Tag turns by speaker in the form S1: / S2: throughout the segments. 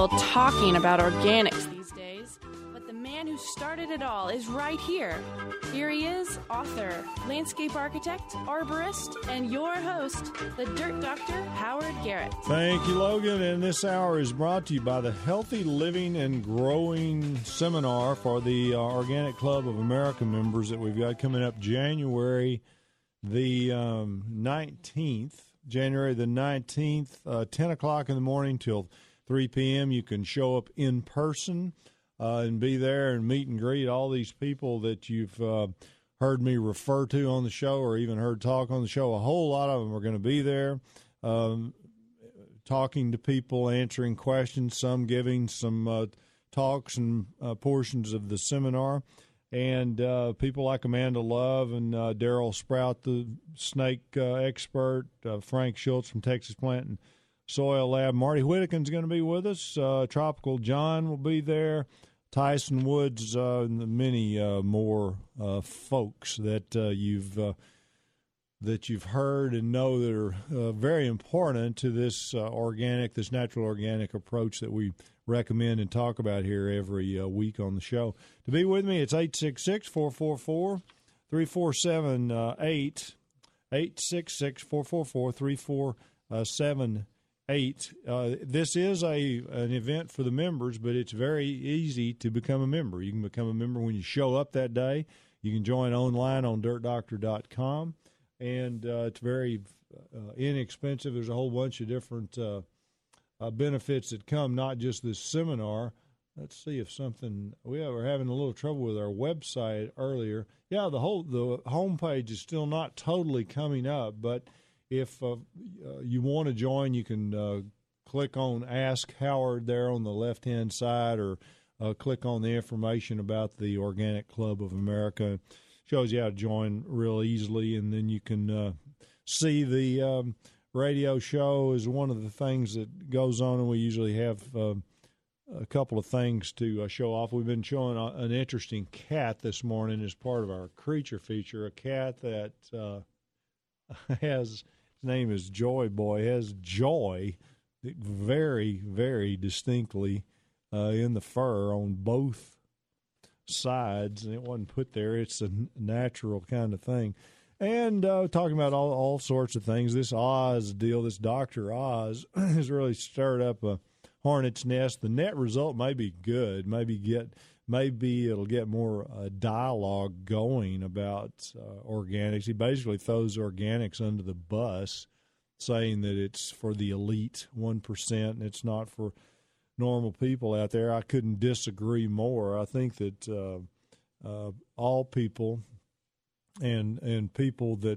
S1: people talking about organics these days, but the man who started it all is right here. Here he is, author, landscape architect, arborist, and your host, the Dirt Doctor, Howard Garrett.
S2: Thank you, Logan. And this hour is brought to you by the Healthy Living and Growing Seminar for the Organic Club of America members that we've got coming up January the 19th. January the 19th, 10 o'clock in the morning till 3 p.m. You can show up in person and be there and meet and greet all these people that you've heard me refer to on the show or even heard talk on the show. A whole lot of them are going to be there talking to people, answering questions, some giving some talks and portions of the seminar. And people like Amanda Love and Daryl Sprout, the snake expert, Frank Schultz from Texas Plant and Soil Lab. Marty Whittakin's going to be with us. Tropical John will be there. Tyson Woods, and many more folks that you've heard and know that are very important to this this natural organic approach that we recommend and talk about here every week on the show. To be with me, it's 866-444-3478, 866-444-3478. This is an event for the members, but it's very easy to become a member. You can become a member when you show up that day. You can join online on dirtdoctor.com, and it's very inexpensive. There's a whole bunch of different benefits that come, not just this seminar. Let's see if something we were having a little trouble with our website earlier. Yeah, the homepage is still not totally coming up, but if you want to join, you can click on Ask Howard there on the left-hand side, or click on the information about the Organic Club of America. Shows you how to join real easily, and then you can see the radio show is one of the things that goes on, and we usually have a couple of things to show off. We've been showing an interesting cat this morning as part of our creature feature, a cat that his name is Joy Boy, has joy very, very distinctly in the fur on both sides, and it wasn't put there. It's a natural kind of thing. And talking about all sorts of things. This Oz deal, this Dr. Oz, has really stirred up a hornet's nest. The net result may be good. Maybe it'll get more dialogue going about organics. He basically throws organics under the bus, saying that it's for the elite 1% and it's not for normal people out there. I couldn't disagree more. I think that all people and people that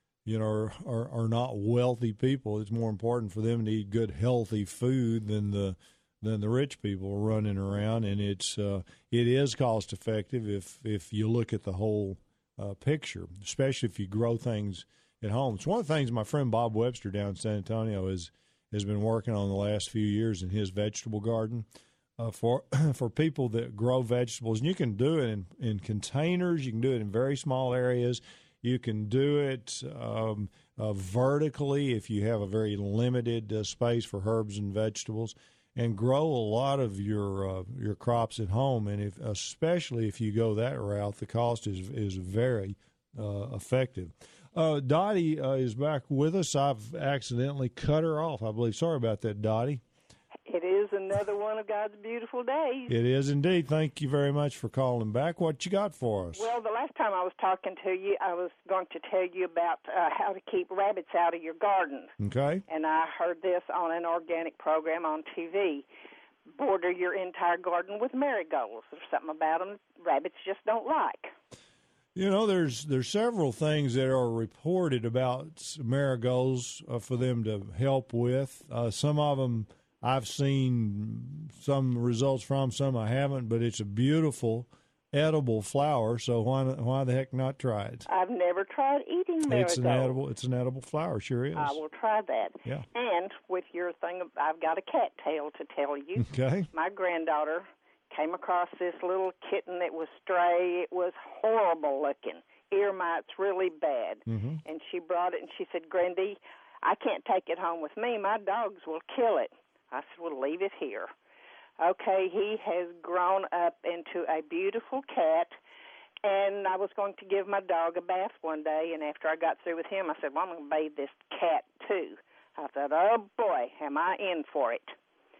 S2: are not wealthy people, it's more important for them to eat good healthy food than the rich people running around, and it is cost effective if you look at the whole picture, especially if you grow things at home. It's one of the things my friend Bob Webster down in San Antonio has been working on the last few years in his vegetable garden for people that grow vegetables. And you can do it in containers. You can do it in very small areas. You can do it vertically if you have a very limited space for herbs and vegetables, and grow a lot of your crops at home. And especially if you go that route, the cost is very effective. Dottie is back with us. I've accidentally cut her off, I believe. Sorry about that, Dottie.
S3: It is another one of God's beautiful days.
S2: It is indeed. Thank you very much for calling back. What you got for us?
S3: Well, the last time I was talking to you, I was going to tell you about how to keep rabbits out of your garden.
S2: Okay.
S3: And I heard this on an organic program on TV. Border your entire garden with marigolds. There's something about them rabbits just don't like.
S2: There's several things that are reported about marigolds for them to help with. Some of them I've seen some results from, some I haven't, but it's a beautiful edible flower, so why the heck not try it?
S3: I've never tried eating marigold.
S2: It's an edible flower, sure is.
S3: I will try that.
S2: Yeah.
S3: And with your thing, I've got a cat tale to tell you.
S2: Okay.
S3: My granddaughter came across this little kitten that was stray. It was horrible looking, ear mites really bad.
S2: Mm-hmm.
S3: And she brought it, and she said, "Grandy, I can't take it home with me. My dogs will kill it." I said, "Well, leave it here." Okay, he has grown up into a beautiful cat, and I was going to give my dog a bath one day, and after I got through with him, I said, well, I'm going to bathe this cat too. I thought, oh boy, am I in for it.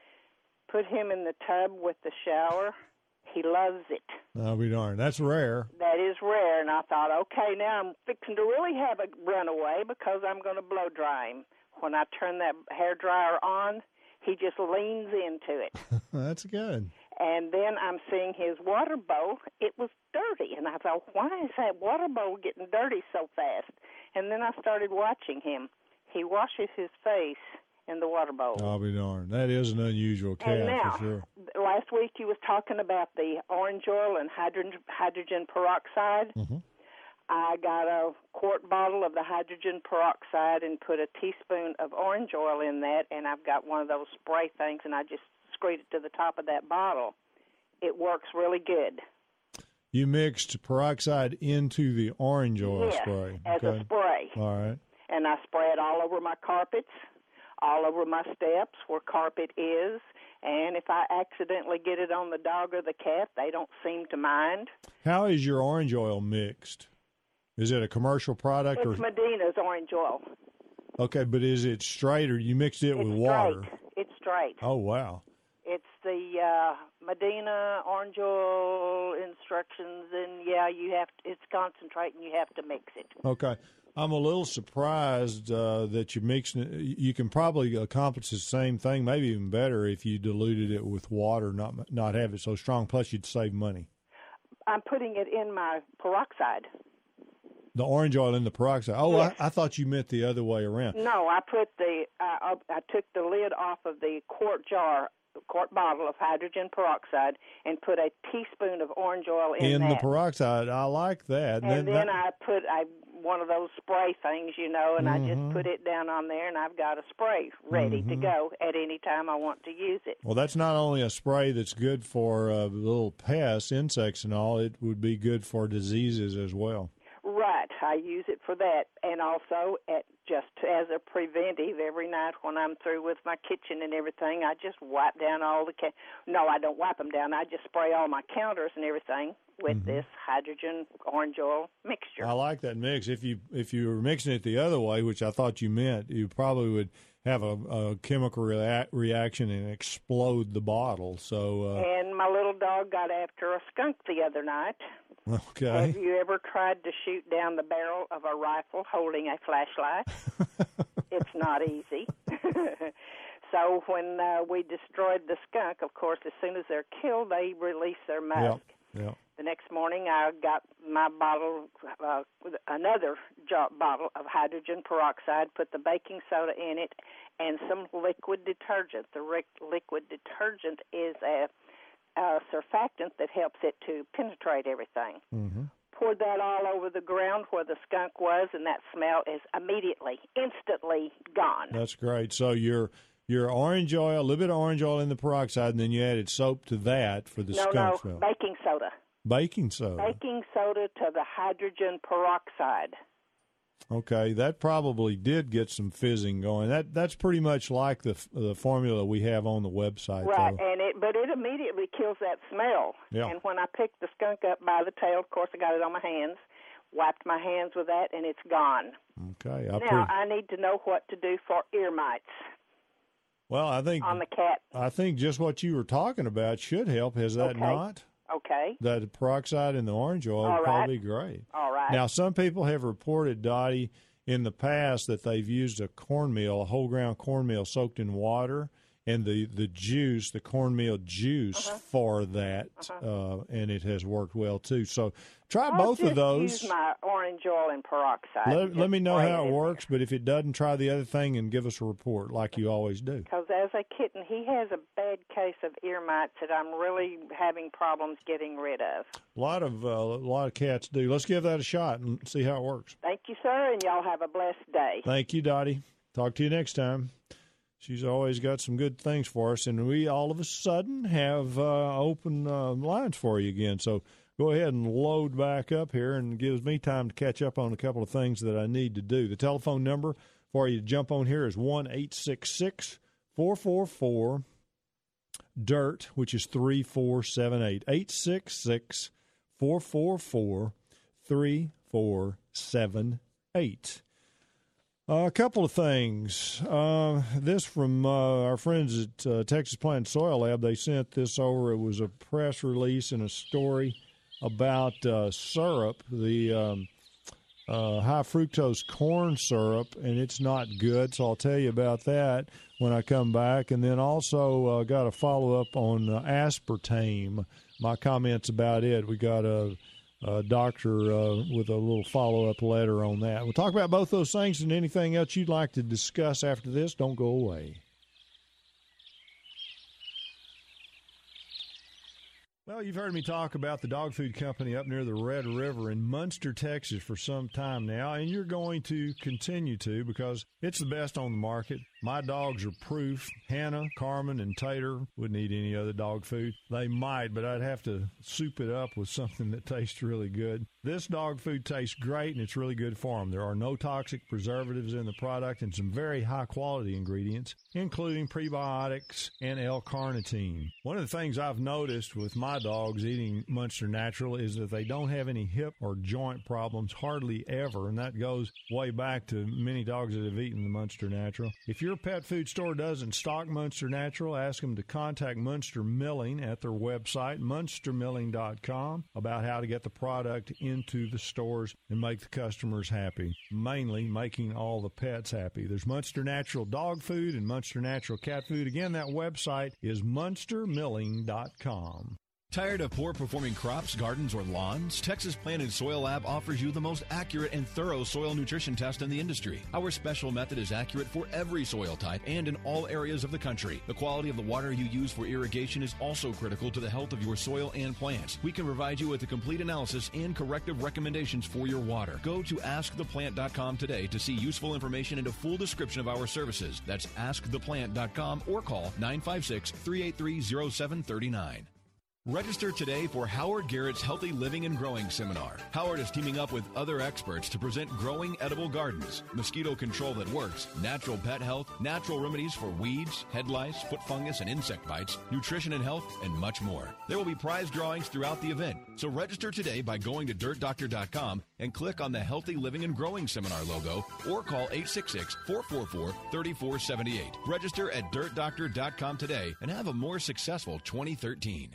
S3: Put him in the tub with the shower. He loves it.
S2: I'll be darned. That's rare.
S3: That is rare, and I thought, okay, now I'm fixing to really have a runaway because I'm going to blow dry him. When I turn that hair dryer on, he just leans into it.
S2: That's good.
S3: And then I'm seeing his water bowl. It was dirty, and I thought, why is that water bowl getting dirty so fast? And then I started watching him. He washes his face in the water bowl.
S2: I'll be darned. That is an unusual cat,
S3: and now,
S2: for sure.
S3: Last week you was talking about the orange oil and hydrogen peroxide.
S2: Mm-hmm.
S3: I got a quart bottle of the hydrogen peroxide and put a teaspoon of orange oil in that, and I've got one of those spray things, and I just screwed it to the top of that bottle. It works really good.
S2: You mixed peroxide into the orange oil
S3: yes,
S2: spray.
S3: As a spray.
S2: All right.
S3: And I spray it all over my carpets, all over my steps where carpet is, and if I accidentally get it on the dog or the cat, they don't seem to mind.
S2: How is your orange oil mixed? Is it a commercial product?
S3: It's Medina's orange oil.
S2: Okay, but is it straight or you mixed it with water?
S3: It's straight.
S2: Oh, wow.
S3: It's the Medina orange oil instructions, and it's concentrate, and you have to mix it.
S2: Okay. I'm a little surprised that you're mixing it. You can probably accomplish the same thing, maybe even better, if you diluted it with water, not have it so strong. Plus, you'd save money. I'm
S3: putting it in my peroxide.
S2: The orange oil in the peroxide. Oh, yes. I thought you meant the other way around.
S3: No, I took the lid off of the quart bottle of hydrogen peroxide and put a teaspoon of orange oil in
S2: the peroxide. I like that.
S3: And then I put one of those spray things, and
S2: mm-hmm.
S3: I just put it down on there, and I've got a spray ready to go at any time I want to use it.
S2: Well, that's not only a spray that's good for little pests, insects and all, it would be good for diseases as well.
S3: Right. I use it for that, and also just as a preventive, every night when I'm through with my kitchen and everything, I just wipe down all the No, I don't wipe them down. I just spray all my counters and everything with this hydrogen orange oil mixture.
S2: I like that mix. If you were mixing it the other way, which I thought you meant, you probably would have a chemical reaction and explode the bottle. So.
S3: And my little dog got after a skunk the other night.
S2: Okay.
S3: Have you ever tried to shoot down the barrel of a rifle holding a flashlight? It's not easy. So when we destroyed the skunk, of course, as soon as they're killed, they release their musk.
S2: Yep.
S3: The next morning, I got my bottle, another bottle of hydrogen peroxide, put the baking soda in it, and some liquid detergent. The liquid detergent is a surfactant that helps it to penetrate everything. Mm-hmm. Poured that all over the ground where the skunk was, and that smell is instantly gone.
S2: That's great. So your orange oil, a little bit of orange oil in the peroxide, and then you added soap to that for the skunk smell.
S3: No, baking soda.
S2: Baking soda.
S3: Baking soda to the hydrogen peroxide.
S2: Okay, that probably did get some fizzing going. That's pretty much like the formula we have on the website.
S3: Right,
S2: though.
S3: but it immediately kills that smell.
S2: Yeah.
S3: And when I picked the skunk up by the tail, of course I got it on my hands, wiped my hands with that, and it's gone.
S2: Okay.
S3: I need to know what to do for ear mites.
S2: Well, I think
S3: on the cat.
S2: I think just what you were talking about should help. Has that not?
S3: Okay.
S2: That peroxide in the orange oil would probably be great.
S3: All right.
S2: Now, some people have reported, Dottie, in the past that they've used a whole ground cornmeal soaked in water, and the juice, the cornmeal juice for that, and it has worked well too. So try both of those.
S3: Use my orange oil and peroxide.
S2: Let me know how it works, but if it doesn't, try the other thing and give us a report like you always do.
S3: Because as a kitten, he has a bad case of ear mites that I'm really having problems getting rid of.
S2: A lot of cats do. Let's give that a shot and see how it works.
S3: Thank you, sir, and y'all have a blessed day.
S2: Thank you, Dottie. Talk to you next time. She's always got some good things for us, and we all of a sudden have open lines for you again. So go ahead and load back up here, and it gives me time to catch up on a couple of things that I need to do. The telephone number for you to jump on here is 1-866-444-7224. DIRT, which is 3478. 866-444-3478. A couple of things. This from our friends at Texas Plant Soil Lab. They sent this over. It was a press release and a story about syrup, the high fructose corn syrup, and it's not good. So I'll tell you about that when I come back. And then also got a follow-up on aspartame, my comments about it. We got a doctor with a little follow-up letter on that. We'll talk about both those things and anything else you'd like to discuss after this. Don't go away. Well, you've heard me talk about the dog food company up near the Red River in Munster, Texas for some time now, and you're going to continue to because it's the best on the market. My dogs are proof. Hannah, Carmen, and Tater wouldn't eat any other dog food. They might, but I'd have to soup it up with something that tastes really good. This dog food tastes great, and it's really good for them. There are no toxic preservatives in the product and some very high-quality ingredients, including prebiotics and L-carnitine. One of the things I've noticed with my dogs eating Munster Natural is that they don't have any hip or joint problems hardly ever, and that goes way back to many dogs that have eaten the Munster Natural. If your pet food store doesn't stock Munster Natural, ask them to contact Munster Milling at their website, munstermilling.com, about how to get the product into the stores and make the customers happy, mainly making all the pets happy. There's Munster Natural dog food and Munster Natural cat food. Again, that website is munstermilling.com.
S4: Tired of poor-performing crops, gardens, or lawns? Texas Plant and Soil Lab offers you the most accurate and thorough soil nutrition test in the industry. Our special method is accurate for every soil type and in all areas of the country. The quality of the water you use for irrigation is also critical to the health of your soil and plants. We can provide you with a complete analysis and corrective recommendations for your water. Go to AskThePlant.com today to see useful information and a full description of our services. That's AskThePlant.com or call 956-383-0739. Register today for Howard Garrett's Healthy Living and Growing Seminar. Howard is teaming up with other experts to present growing edible gardens, mosquito control that works, natural pet health, natural remedies for weeds, head lice, foot fungus, and insect bites, nutrition and health, and much more. There will be prize drawings throughout the event, so register today by going to DirtDoctor.com and click on the Healthy Living and Growing Seminar logo or call 866-444-3478. Register at DirtDoctor.com today and have a more successful 2013.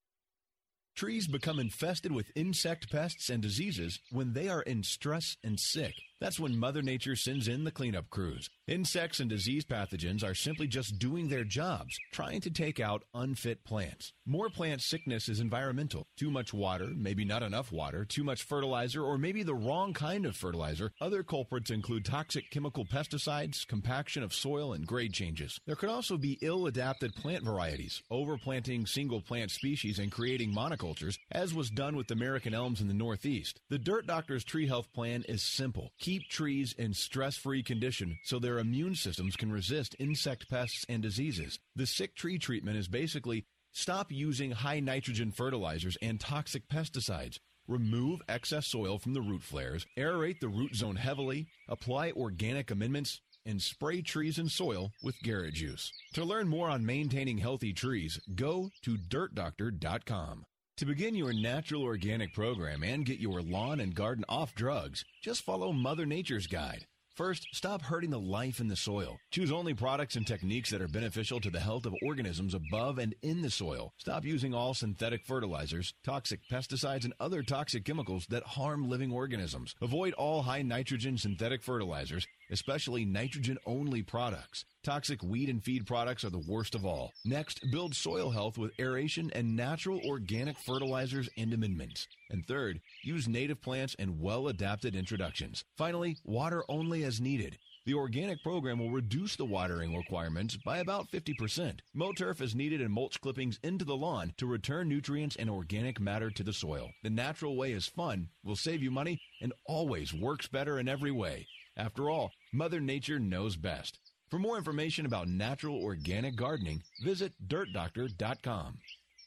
S4: Trees become infested with insect pests and diseases when they are in stress and sick. That's when Mother Nature sends in the cleanup crews. Insects and disease pathogens are simply just doing their jobs, trying to take out unfit plants. More plant sickness is environmental. Too much water, maybe not enough water, too much fertilizer, or maybe the wrong kind of fertilizer. Other culprits include toxic chemical pesticides, compaction of soil, and grade changes. There could also be ill-adapted plant varieties, overplanting single plant species and creating monocultures, as was done with American elms in the Northeast. The Dirt Doctor's Tree Health Plan is simple. Keep trees in stress-free condition so their immune systems can resist insect pests and diseases. The sick tree treatment is basically stop using high nitrogen fertilizers and toxic pesticides. Remove excess soil from the root flares, aerate the root zone heavily, apply organic amendments, and spray trees and soil with Garrett Juice. To learn more on maintaining healthy trees, go to DirtDoctor.com. To begin your natural organic program and get your lawn and garden off drugs, just follow Mother Nature's guide. First, stop hurting the life in the soil. Choose only products and techniques that are beneficial to the health of organisms above and in the soil. Stop using all synthetic fertilizers, toxic pesticides, and other toxic chemicals that harm living organisms. Avoid all high nitrogen synthetic fertilizers, especially nitrogen-only products. Toxic weed and feed products are the worst of all. Next, build soil health with aeration and natural organic fertilizers and amendments. And third, use native plants and well-adapted introductions. Finally, water only as needed. The organic program will reduce the watering requirements by about 50%. Mow turf as needed and mulch clippings into the lawn to return nutrients and organic matter to the soil. The natural way is fun, will save you money, and always works better in every way. After all, Mother Nature knows best. For more information about natural organic gardening, visit DirtDoctor.com.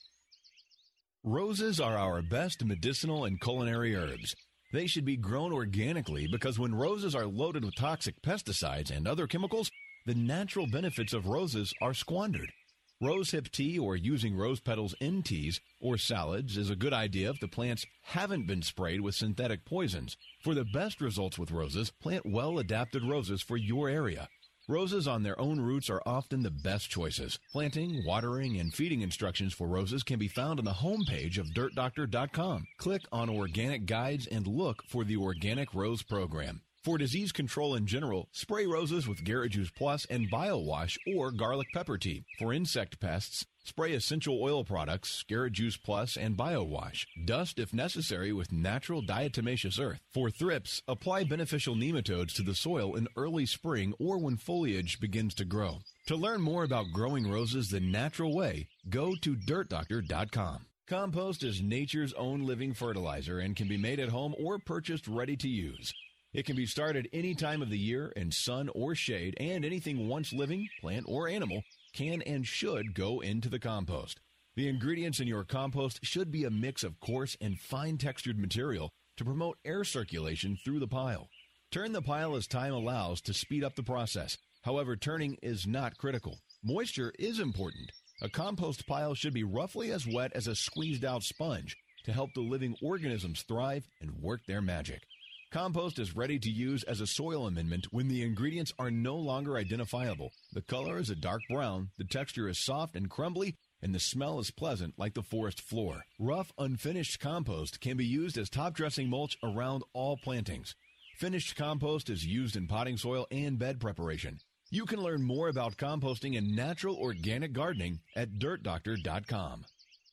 S4: Roses are our best medicinal and culinary herbs. They should be grown organically because when roses are loaded with toxic pesticides and other chemicals, the natural benefits of roses are squandered. Rosehip tea or using rose petals in teas or salads is a good idea if the plants haven't been sprayed with synthetic poisons. For the best results with roses, plant well-adapted roses for your area. Roses on their own roots are often the best choices. Planting, watering, and feeding instructions for roses can be found on the homepage of DirtDoctor.com. Click on Organic Guides and look for the Organic Rose Program. For disease control in general, spray roses with Garrett Juice Plus and BioWash or garlic pepper tea. For insect pests, spray essential oil products, Garrett Juice Plus and BioWash. Dust if necessary with natural diatomaceous earth. For thrips, apply beneficial nematodes to the soil in early spring or when foliage begins to grow. To learn more about growing roses the natural way, go to DirtDoctor.com. Compost is nature's own living fertilizer and can be made at home or purchased ready to use. It can be started any time of the year in sun or shade, and anything once living, plant or animal, can and should go into the compost. The ingredients in your compost should be a mix of coarse and fine-textured material to promote air circulation through the pile. Turn the pile as time allows to speed up the process. However, turning is not critical. Moisture is important. A compost pile should be roughly as wet as a squeezed-out sponge to help the living organisms thrive and work their magic. Compost is ready to use as a soil amendment when the ingredients are no longer identifiable. The color is a dark brown, the texture is soft and crumbly, and the smell is pleasant like the forest floor. Rough, unfinished compost can be used as top dressing mulch around all plantings. Finished compost is used in potting soil and bed preparation. You can learn more about composting and natural organic gardening at DirtDoctor.com.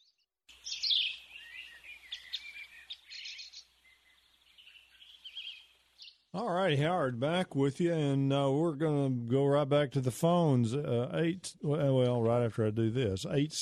S2: All righty, Howard, back with you, and we're going to go right back to the phones. Right after I do this,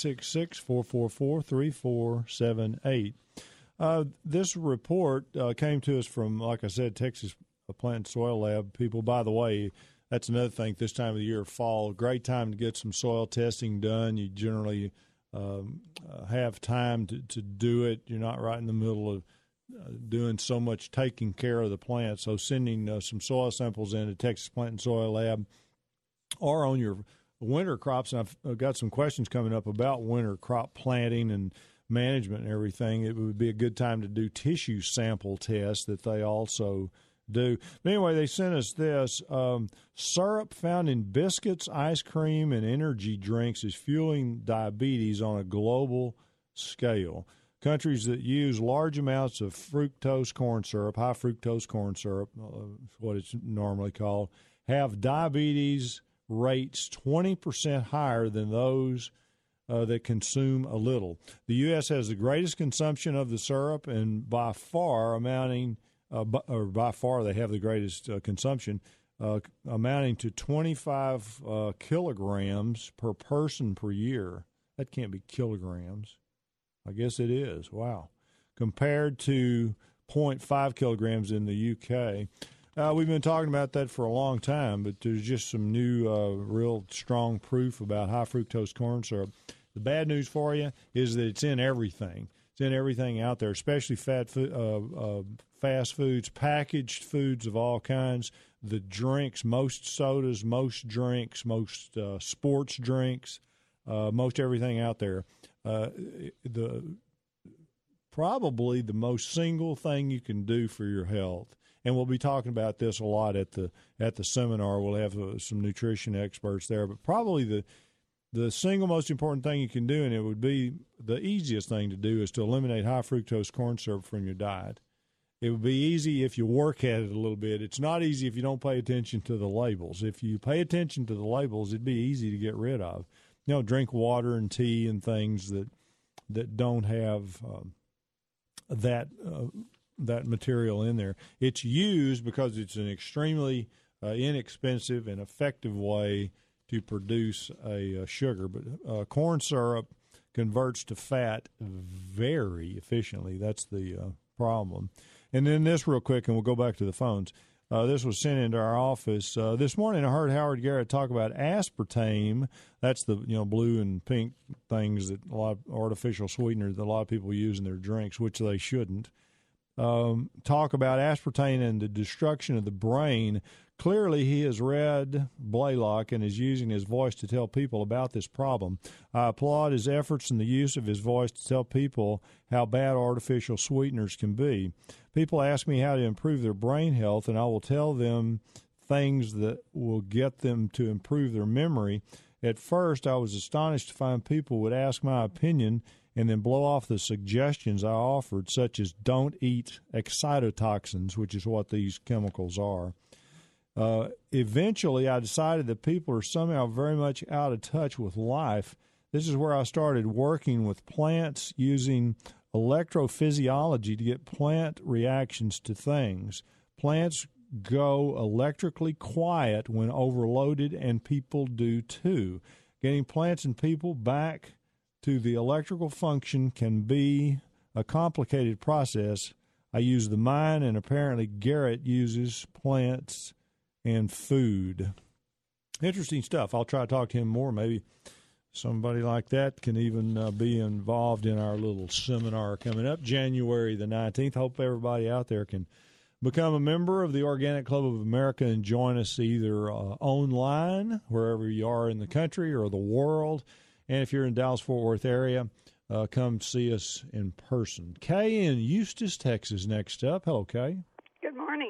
S2: 866-444-3478. This report came to us from, like I said, Texas Plant and Soil Lab people. By the way, that's another thing. This time of the year, fall, great time to get some soil testing done. You generally have time to do it. You're not right in the middle of doing so much taking care of the plant. So sending some soil samples into Texas Plant and Soil Lab or on your winter crops. And I've got some questions coming up about winter crop planting and management and everything. It would be a good time to do tissue sample tests that they also do. But anyway, they sent us this. Syrup found in biscuits, ice cream, and energy drinks is fueling diabetes on a global scale. Countries that use large amounts of fructose corn syrup, high fructose corn syrup, what it's normally called, have diabetes rates 20% higher than those that consume a little. The U.S. has the greatest consumption of the syrup, and by far they have the greatest consumption, amounting to 25 kilograms per person per year. That can't be kilograms. I guess it is. Wow. Compared to 0.5 kilograms in the UK. We've been talking about that for a long time, but there's just some new real strong proof about high fructose corn syrup. The bad news for you is that it's in everything. It's in everything out there, especially fast foods, packaged foods of all kinds, the drinks, most sodas, most drinks, most sports drinks, most everything out there. Probably the most single thing you can do for your health, and we'll be talking about this a lot at the seminar. We'll have some nutrition experts there, but probably the single most important thing you can do, and it would be the easiest thing to do, is to eliminate high fructose corn syrup from your diet. It would be easy if you work at it a little bit. It's not easy if you don't pay attention to the labels. If you pay attention to the labels, it'd be easy to get rid of. Drink water and tea and things that don't have that material in there. It's used because it's an extremely inexpensive and effective way to produce a sugar. But corn syrup converts to fat very efficiently. That's the problem. And then this real quick, and we'll go back to the phones. This was sent into our office this morning. I heard Howard Garrett talk about aspartame. That's the blue and pink things that a lot of artificial sweeteners that a lot of people use in their drinks, which they shouldn't. Talk about aspartame and the destruction of the brain Clearly, he has read Blaylock and is using his voice to tell people about this problem. I applaud his efforts in the use of his voice to tell people how bad artificial sweeteners can be. People ask me how to improve their brain health, and I will tell them things that will get them to improve their memory. At first, I was astonished to find people would ask my opinion and then blow off the suggestions I offered, such as don't eat excitotoxins, which is what these chemicals are. Eventually, I decided that people are somehow very much out of touch with life. This is where I started working with plants using electrophysiology to get plant reactions to things. Plants go electrically quiet when overloaded, and people do too. Getting plants and people back to the electrical function can be a complicated process. I use the mind, and apparently Garrett uses plants and food. Interesting stuff. I'll try to talk to him more. Maybe somebody like that can even be involved in our little seminar coming up January the 19th. Hope everybody out there can become a member of the Organic Club of America and join us either online, wherever you are in the country or the world. And if you're in Dallas-Fort Worth area, come see us in person. Kay in Eustis, Texas, next up. Hello, Kay.
S5: Good morning.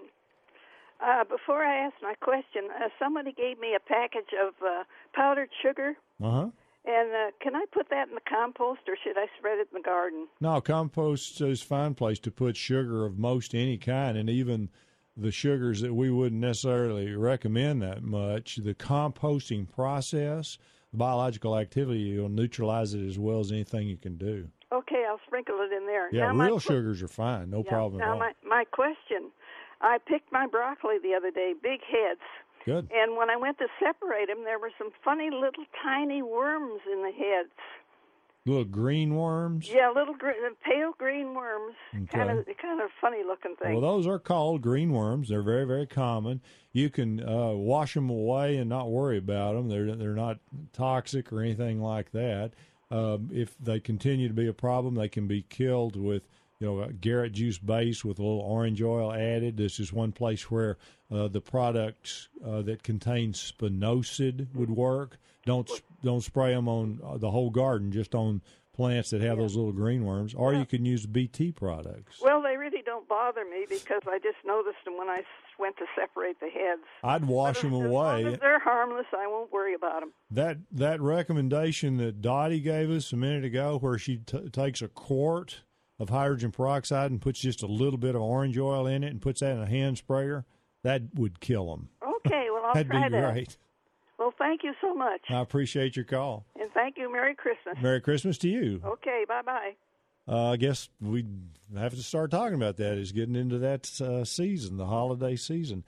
S5: Before I ask my question, somebody gave me a package of powdered sugar.
S2: Uh-huh.
S5: And can I put that in the compost, or should I spread it in the garden?
S2: No, compost is a fine place to put sugar of most any kind, and even the sugars that we wouldn't necessarily recommend that much. The composting process, the biological activity, will neutralize it as well as anything you can do.
S5: Okay, I'll sprinkle it in there.
S2: Yeah, now real sugars are fine, no problem at all.
S5: Now, my question, I picked my broccoli the other day, big heads.
S2: Good.
S5: And when I went to separate them, there were some funny little tiny worms in the heads.
S2: Little green worms?
S5: Yeah, pale green worms.
S2: Okay.
S5: Kind of funny looking thing.
S2: Well, those are called green worms. They're very, very common. You can wash them away and not worry about them. They're not toxic or anything like that. If they continue to be a problem, they can be killed with a Garrett juice base with a little orange oil added. This is one place where the products that contain spinosad would work. Don't spray them on the whole garden, just on plants that have those little green worms. Or you can use BT products.
S5: Well, they really don't bother me because I just noticed them when I went to separate the heads.
S2: I'd wash them away.
S5: As long as they're harmless, I won't worry about them.
S2: That recommendation that Dottie gave us a minute ago, where she takes a quart of hydrogen peroxide and puts just a little bit of orange oil in it and puts that in a hand sprayer, that would kill them.
S5: Okay, well, I'll
S2: That'd
S5: try
S2: be
S5: that.
S2: great.
S5: Well, thank you so much.
S2: I appreciate your call.
S5: And thank you. Merry Christmas.
S2: Merry Christmas to you.
S5: Okay, bye-bye.
S2: I guess we have to start talking about that. Is getting into that season, the holiday season.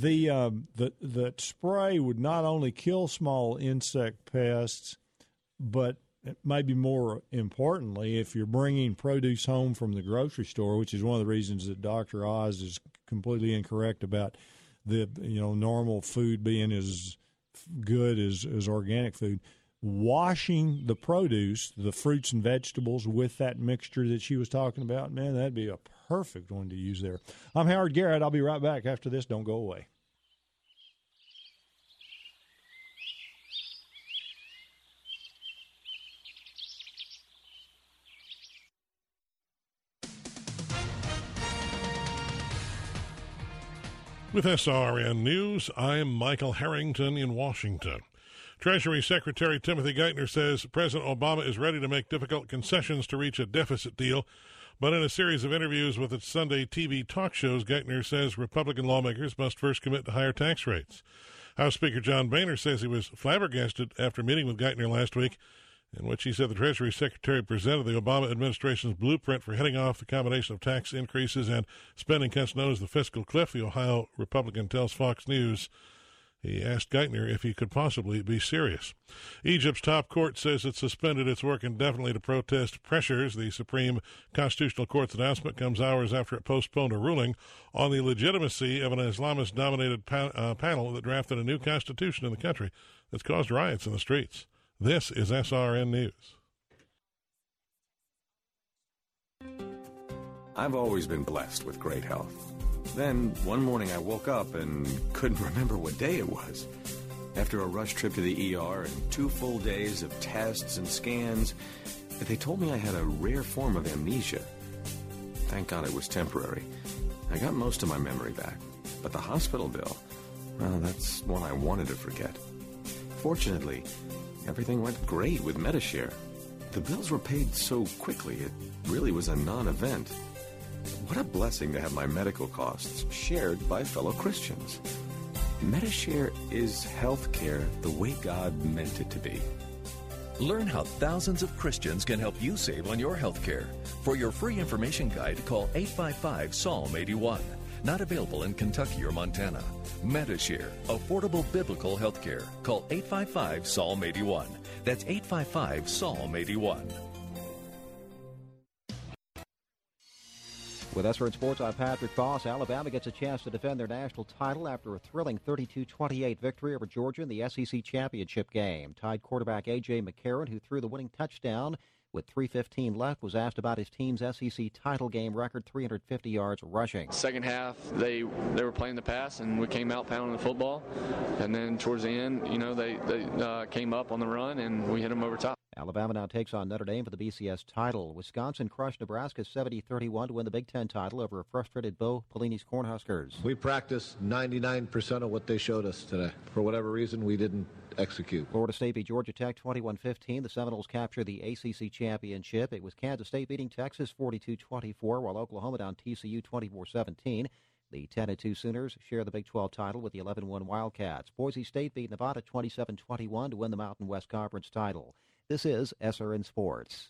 S2: The spray would not only kill small insect pests, but maybe more importantly, if you're bringing produce home from the grocery store, which is one of the reasons that Dr. Oz is completely incorrect about the normal food being as good as organic food. Washing the produce, the fruits and vegetables, with that mixture that she was talking about, man, that'd be a perfect one to use there. I'm Howard Garrett. I'll be right back after this. Don't go away.
S6: With SRN News, I'm Michael Harrington in Washington. Treasury Secretary Timothy Geithner says President Obama is ready to make difficult concessions to reach a deficit deal. But in a series of interviews with its Sunday TV talk shows, Geithner says Republican lawmakers must first commit to higher tax rates. House Speaker John Boehner says he was flabbergasted after meeting with Geithner last week, in which he said the Treasury Secretary presented the Obama administration's blueprint for heading off the combination of tax increases and spending cuts known as the fiscal cliff. The Ohio Republican tells Fox News he asked Geithner if he could possibly be serious. Egypt's top court says it suspended its work indefinitely to protest pressures. The Supreme Constitutional Court's announcement comes hours after it postponed a ruling on the legitimacy of an Islamist-dominated panel that drafted a new constitution in the country that's caused riots in the streets. This is SRN News.
S7: I've always been blessed with great health. Then, one morning I woke up and couldn't remember what day it was. After a rush trip to the ER and 2 full days of tests and scans, they told me I had a rare form of amnesia. Thank God it was temporary. I got most of my memory back. But the hospital bill, well, that's one I wanted to forget. Fortunately, everything went great with Medi-Share. The bills were paid so quickly, it really was a non-event. What a blessing to have my medical costs shared by fellow Christians. Medi-Share is health care the way God meant it to be.
S8: Learn how thousands of Christians can help you save on your health care. For your free information guide, call 855-PSALM-81. Not available in Kentucky or Montana. Medi-Share, affordable biblical health care. Call 855-PSALM-81. That's 855-PSALM-81.
S9: With SRN Sports, I'm Patrick Foss. Alabama gets a chance to defend their national title after a thrilling 32-28 victory over Georgia in the SEC championship game. Tide quarterback A.J. McCarron, who threw the winning touchdown with 3:15 left, was asked about his team's SEC title game record, 350 yards rushing.
S10: Second half, they were playing the pass, and we came out pounding the football. And then towards the end, they came up on the run, and we hit them over top.
S9: Alabama now takes on Notre Dame for the BCS title. Wisconsin crushed Nebraska 70-31 to win the Big Ten title over a frustrated Bo Pelini's Cornhuskers.
S11: We practiced 99% of what they showed us today. For whatever reason, we didn't execute.
S9: Florida State beat Georgia Tech 21-15. The Seminoles captured the ACC championship. It was Kansas State beating Texas 42-24, while Oklahoma down TCU 24-17. The 10-2 Sooners share the Big 12 title with the 11-1 Wildcats. Boise State beat Nevada 27-21 to win the Mountain West Conference title. This is SRN Sports.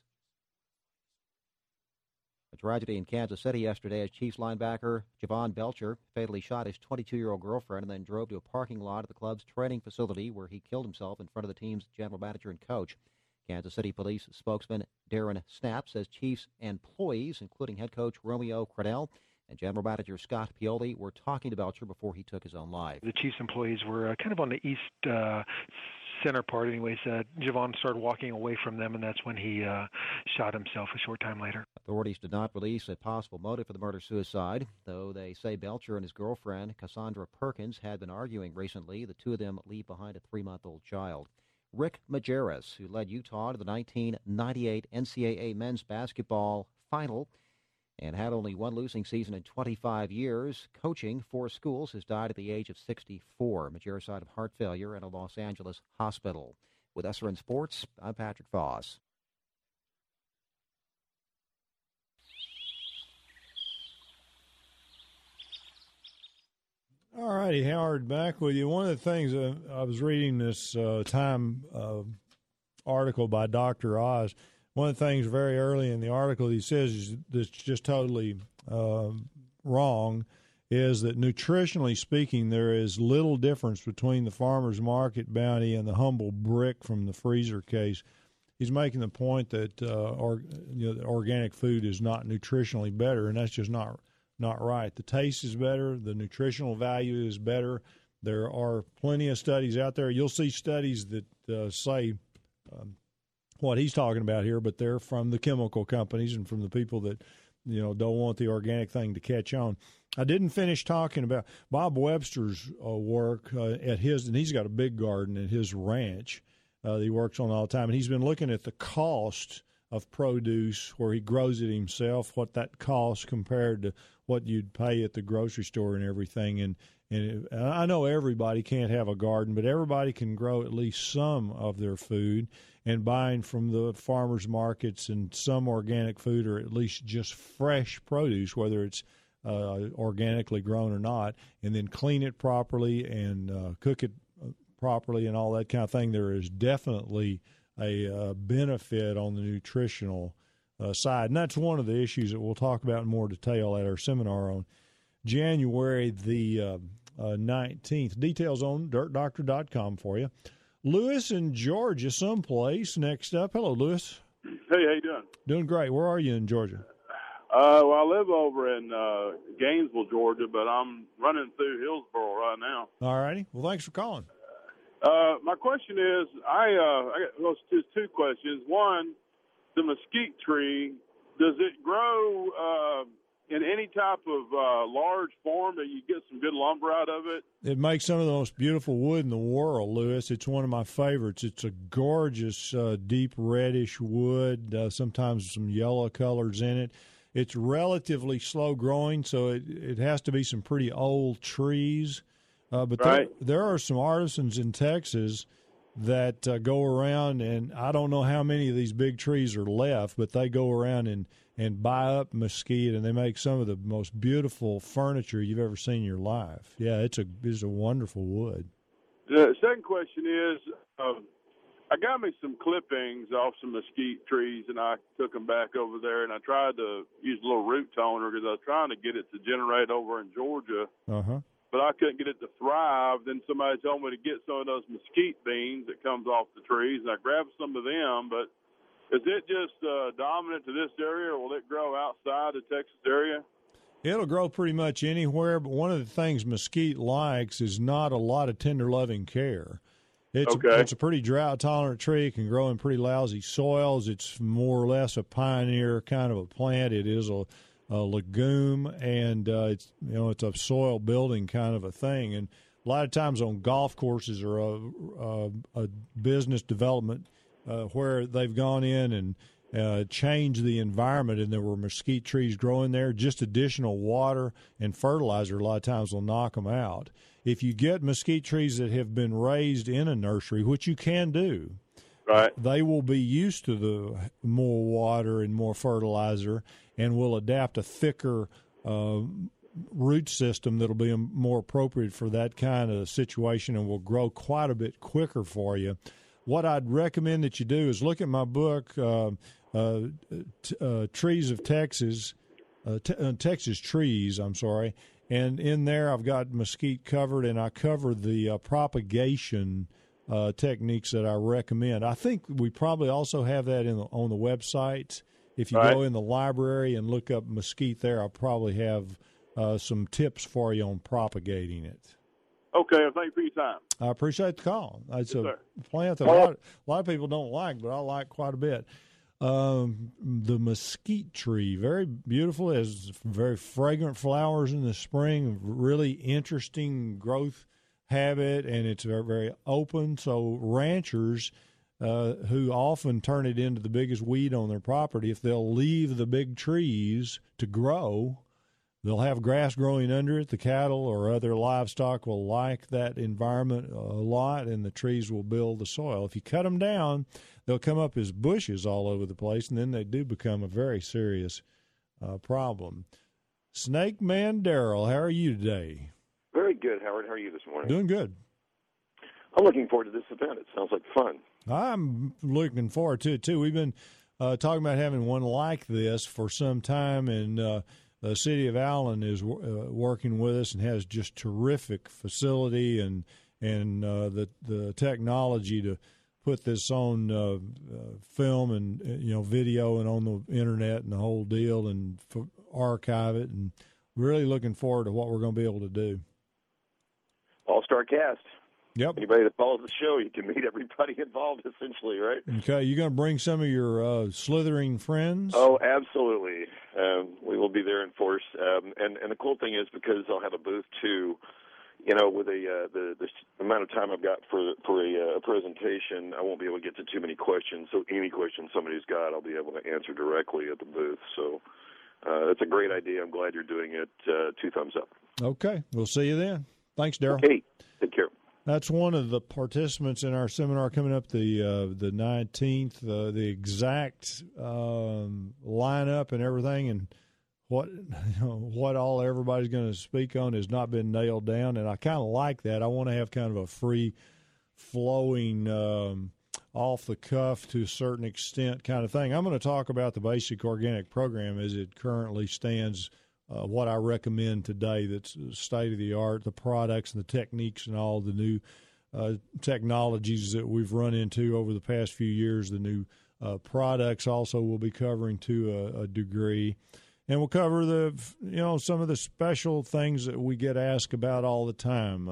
S9: A tragedy in Kansas City yesterday as Chiefs linebacker Javon Belcher fatally shot his 22-year-old girlfriend and then drove to a parking lot at the club's training facility where he killed himself in front of the team's general manager and coach. Kansas City Police spokesman Darren Snapp says Chiefs employees, including head coach Romeo Crennel and general manager Scott Pioli, were talking to Belcher before he took his own life.
S12: The Chiefs employees were kind of on the east center part anyways. Javon started walking away from them, and that's when he shot himself a short time later.
S9: Authorities did not release a possible motive for the murder-suicide, though they say Belcher and his girlfriend, Cassandra Perkins, had been arguing recently. The two of them leave behind a 3-month-old child. Rick Majerus, who led Utah to the 1998 NCAA men's basketball final and had only one losing season in 25 years, coaching 4 schools, has died at the age of 64. Majerus died of heart failure in a Los Angeles hospital. With SRN Sports, I'm Patrick Foss.
S2: All righty, Howard, back with you. One of the things I was reading this Time article by Dr. Oz. One of the things very early in the article he says is that's just totally wrong is that nutritionally speaking, there is little difference between the farmer's market bounty and the humble brick from the freezer case. He's making the point that organic food is not nutritionally better, and that's just not right. The taste is better. The nutritional value is better. There are plenty of studies out there. You'll see studies that say what he's talking about here, but they're from the chemical companies and from the people that don't want the organic thing to catch on. I didn't finish talking about Bob Webster's work at his, and he's got a big garden at his ranch that he works on all the time, and he's been looking at the cost of produce where he grows it himself, what that costs compared to what you'd pay at the grocery store and everything. And I know everybody can't have a garden, but everybody can grow at least some of their food, and buying from the farmers markets and some organic food, or at least just fresh produce, whether it's organically grown or not, and then clean it properly and cook it properly and all that kind of thing. There is definitely a benefit on the nutritional side. And that's one of the issues that we'll talk about in more detail at our seminar on January the 19th. Details on dirtdoctor.com for you. Lewis in Georgia someplace next up. Hello, Lewis.
S13: Hey, how you doing?
S2: Doing great. Where are you in Georgia?
S13: Well, I live over in Gainesville, Georgia, but I'm running through Hillsboro right now.
S2: All righty. Well, thanks for calling.
S13: My question is, I got just 2 questions. One, the mesquite tree, does it grow in any type of large form that you get some good lumber out of it?
S2: It makes some of the most beautiful wood in the world, Lewis. It's one of my favorites. It's a gorgeous, deep reddish wood, sometimes some yellow colors in it. It's relatively slow growing, so it has to be some pretty old trees. But
S13: right.
S2: there are some artisans in Texas that go around, and I don't know how many of these big trees are left, but they go around and buy up mesquite, and they make some of the most beautiful furniture you've ever seen in your life. Yeah, it's a wonderful wood.
S13: The second question is, I got me some clippings off some mesquite trees, and I took them back over there, and I tried to use a little root toner because I was trying to get it to generate over in Georgia.
S2: Uh-huh.
S13: But I couldn't get it to thrive. Then somebody told me to get some of those mesquite beans that comes off the trees, and I grabbed some of them. But is it just dominant to this area, or will it grow outside the Texas area?
S2: It'll grow pretty much anywhere, but one of the things mesquite likes is not a lot of tender loving care. It's a pretty drought-tolerant tree. It can grow in pretty lousy soils. It's more or less a pioneer kind of a plant. It is a legume, and it's a soil building kind of a thing. And a lot of times on golf courses or a business development where they've gone in and changed the environment, and there were mesquite trees growing there, just additional water and fertilizer a lot of times will knock them out. If you get mesquite trees that have been raised in a nursery, which you can do,
S13: right,
S2: they will be used to the more water and more fertilizer, and will adapt a thicker root system that'll be more appropriate for that kind of situation and will grow quite a bit quicker for you. What I'd recommend that you do is look at my book, Trees of Texas, Texas Trees, and in there I've got mesquite covered, and I cover the propagation techniques that I recommend. I think we probably also have that on the website. If you go in the library and look up mesquite there, I'll probably have some tips for you on propagating it.
S13: Okay, well, thank you for your time.
S2: I appreciate the call. It's
S13: yes,
S2: a plant that a lot of people don't like, but I like quite a bit. The mesquite tree, very beautiful, has very fragrant flowers in the spring, really interesting growth habit, and it's very, very open. So ranchers who often turn it into the biggest weed on their property, if they'll leave the big trees to grow, they'll have grass growing under it. The cattle or other livestock will like that environment a lot, and the trees will build the soil. If you cut them down, they'll come up as bushes all over the place, and then they do become a very serious problem. Snake Man Darrell, how are you today?
S14: Very good, Howard. How are you this morning?
S2: Doing good.
S14: I'm looking forward to this event. It sounds like fun.
S2: I'm looking forward to it, too. We've been talking about having one like this for some time, and the city of Allen is working with us and has just terrific facility and the technology to put this on film and video and on the internet and the whole deal and archive it, and really looking forward to what we're going to be able to do.
S14: All-star cast.
S2: Yep.
S14: Anybody that follows the show, you can meet everybody involved, essentially, right?
S2: Okay. You going to bring some of your slithering friends?
S14: Oh, absolutely. We will be there in force. And the cool thing is, because I'll have a booth, too, with the amount of time I've got for a presentation, I won't be able to get to too many questions. So any questions somebody's got, I'll be able to answer directly at the booth. So that's a great idea. I'm glad you're doing it. 2 thumbs up.
S2: Okay. We'll see you then. Thanks, Darrell.
S14: Okay. Take care.
S2: That's one of the participants in our seminar coming up the 19th. The exact lineup and everything, and what all everybody's going to speak on has not been nailed down, and I kind of like that. I want to have kind of a free flowing, off the cuff to a certain extent kind of thing. I'm going to talk about the basic organic program as it currently stands. What I recommend today that's state of the art, the products and the techniques and all the new technologies that we've run into over the past few years. The new products also we'll be covering to a degree. And we'll cover some of the special things that we get asked about all the time.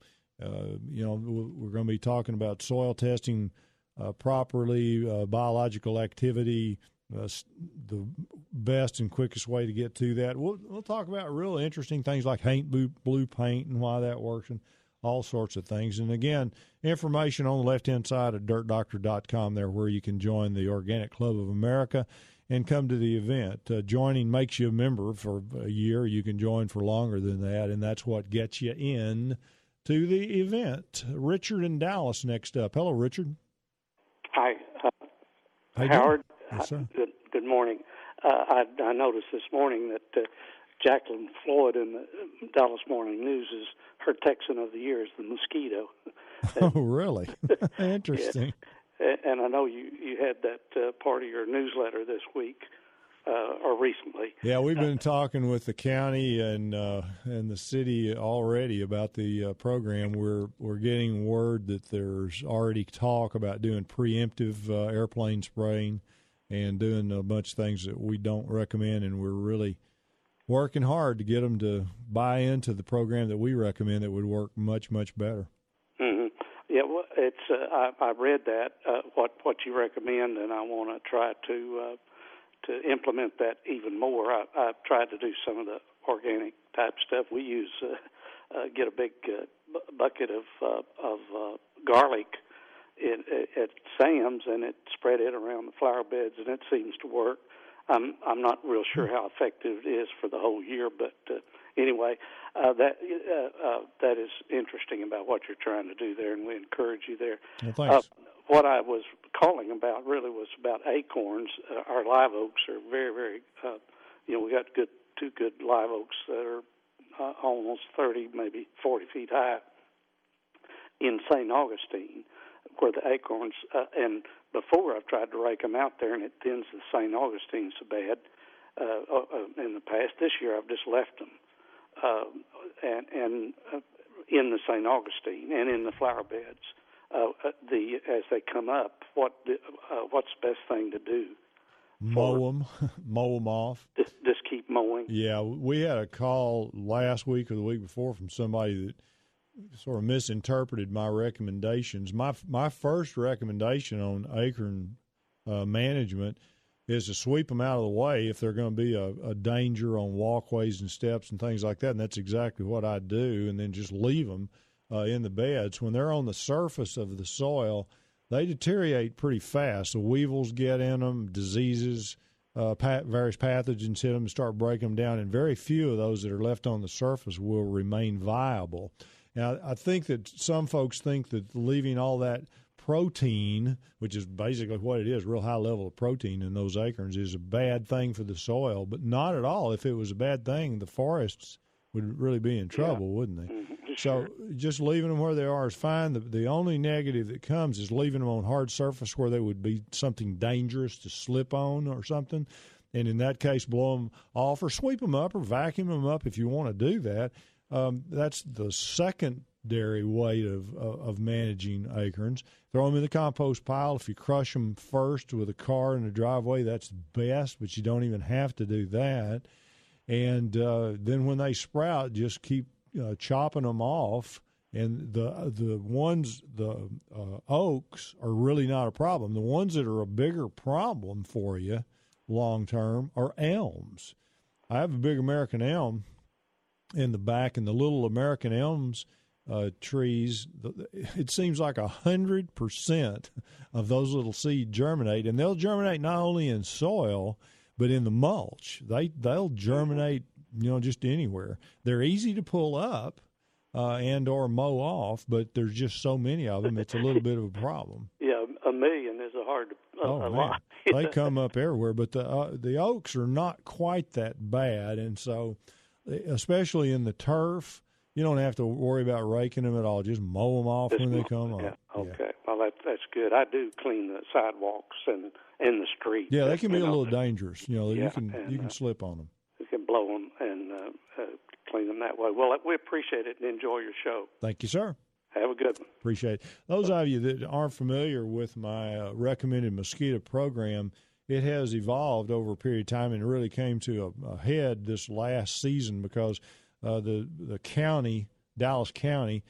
S2: We're going to be talking about soil testing properly, biological activity, the best and quickest way to get to that. We'll talk about real interesting things like blue paint and why that works and all sorts of things. And, again, information on the left-hand side of DirtDoctor.com there where you can join the Organic Club of America and come to the event. Joining makes you a member for a year. You can join for longer than that, and that's what gets you in to the event. Richard in Dallas next up. Hello, Richard.
S15: Hi, Howard. Good morning. I noticed this morning that Jacqueline Floyd in the Dallas Morning News is her Texan of the year is the mosquito.
S2: Oh, really? Interesting.
S15: Yeah. And I know you had that part of your newsletter this week or recently.
S2: Yeah, we've been talking with the county and the city already about the program. We're getting word that there's already talk about doing preemptive airplane spraying and doing a bunch of things that we don't recommend, and we're really working hard to get them to buy into the program that we recommend that would work much, much better.
S15: Mm-hmm. Yeah, well, it's I read that what you recommend, and I want to try to implement that even more. I've tried to do some of the organic type stuff. We use get a big bucket of garlic at Sam's, and it spread it around the flower beds, and it seems to work. I'm not real sure how effective it is for the whole year, but anyway, that is interesting about what you're trying to do there, and we encourage you there.
S2: Well, thanks.
S15: What I was calling about really was about acorns. Our live oaks are very, very, we got two good live oaks that are almost 30, maybe 40 feet high in St. Augustine, where the acorns, and before I've tried to rake them out there, and it thins the St. Augustine so bad in the past. This year I've just left them, and in the St. Augustine and in the flower beds. As they come up, what's the best thing to do?
S2: Mow them off.
S15: Just keep mowing.
S2: Yeah, we had a call last week or the week before from somebody that sort of misinterpreted my recommendations. My first recommendation on acorn management is to sweep them out of the way if they're going to be a danger on walkways and steps and things like that, and that's exactly what I do, and then just leave them in the beds. When they're on the surface of the soil, they deteriorate pretty fast. The weevils get in them, diseases, various pathogens hit them and start breaking them down, and very few of those that are left on the surface will remain viable. Now, I think that some folks think that leaving all that protein, which is basically what it is, real high level of protein in those acorns, is a bad thing for the soil, but not at all. If it was a bad thing, the forests would really be in trouble, wouldn't they?
S15: Mm-hmm.
S2: So just leaving them where they are is fine. The only negative that comes is leaving them on hard surface where they would be something dangerous to slip on or something. And in that case, blow them off or sweep them up or vacuum them up if you want to do that. That's the secondary way of managing acorns. Throw them in the compost pile. If you crush them first with a car in the driveway, that's best, but you don't even have to do that. And then when they sprout, just keep chopping them off, and the oaks are really not a problem. The ones that are a bigger problem for you long term are elms. I have a big American elm in the back, and the little American elms trees, it seems like 100% of those little seeds germinate, and they'll germinate not only in soil but in the mulch. They'll germinate just anywhere. They're easy to pull up and or mow off, but there's just so many of them, it's a little bit of a problem.
S15: Yeah, 1 million is a hard a lot.
S2: They come up everywhere, but the oaks are not quite that bad, and so especially in the turf, you don't have to worry about raking them at all. Just mow them off when they come up.
S15: Okay. Yeah. Well, that's good. I do clean the sidewalks and in the street.
S2: Yeah, they can be a little dangerous. You can slip on them.
S15: You can blow them and clean them that way. Well, we appreciate it and enjoy your show.
S2: Thank you, sir.
S15: Have a good one.
S2: Appreciate it. Those of you that aren't familiar with my recommended mosquito program, it has evolved over a period of time and really came to a head this last season because the county, Dallas County,